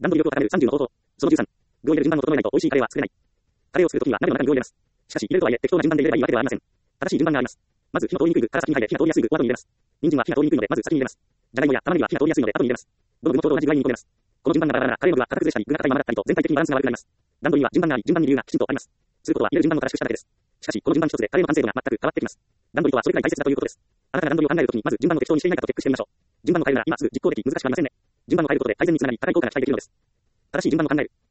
段取り力を高める30の方法。その13。具を入れる順番を整えないと美味しいカレーは作れない。カレーを作るときは鍋の中に具を入れます。しかし、入れるとはいえ適当な順番で入れればいいわけではありません。正しい順番があります。まず火の通りにくい具から先に入れ、火が通りやすい具を後に入れます。人参は火が通りにくいのでまず先に入れます。じゃがいもや玉ねぎは火が通りやすいので後に入れます。どの具もちょうど同じ具合に煮込めます。この順番がバラバラなカレーの具は硬く崩したり具が硬いままだったりと全体的にバランスが悪くなります。段取りは順番があり、順番に理由がきちんとあります。することは入れる順番を正しくしただけです。しかし、この順番一つでカレーの完成度が全く変わってきます。段取りとはそれくらい大切だということです。あなたが段取りを考えるときにまず順番を適当にしていないかとチェックしてみましょう。順番を変えるなら今すぐ実行でき難しくありませんね。順番を変えることで改善につながり高い効果が期待できるのです。正しい順番を考える。